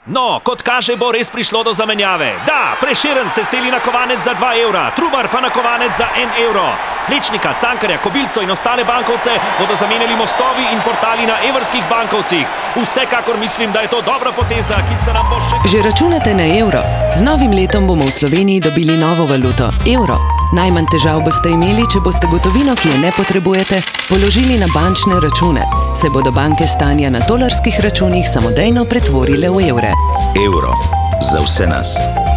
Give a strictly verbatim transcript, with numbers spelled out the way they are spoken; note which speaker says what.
Speaker 1: No, kot kaže, bo res prišlo do zamenjave. Da, Prešeren se seli na kovanec za dva evra, Trubar pa na kovanec za en evro. Plečnika, Cankarja, Kobilco in ostale bankovce bodo zamenjali mostovi in portali na evrskih bankovcih. Vsekakor mislim, da je to dobra poteza, ki se nam bo še...
Speaker 2: Že računate na evro? Z novim letom bomo v Sloveniji dobili novo valuto, evro. Najmanj težav boste imeli, če boste gotovino, ki je ne potrebujete, položili na bančne račune. Se bodo banke stanja na tolarskih računih samodejno pretvorile v evre.
Speaker 3: Evro. Za vse nas.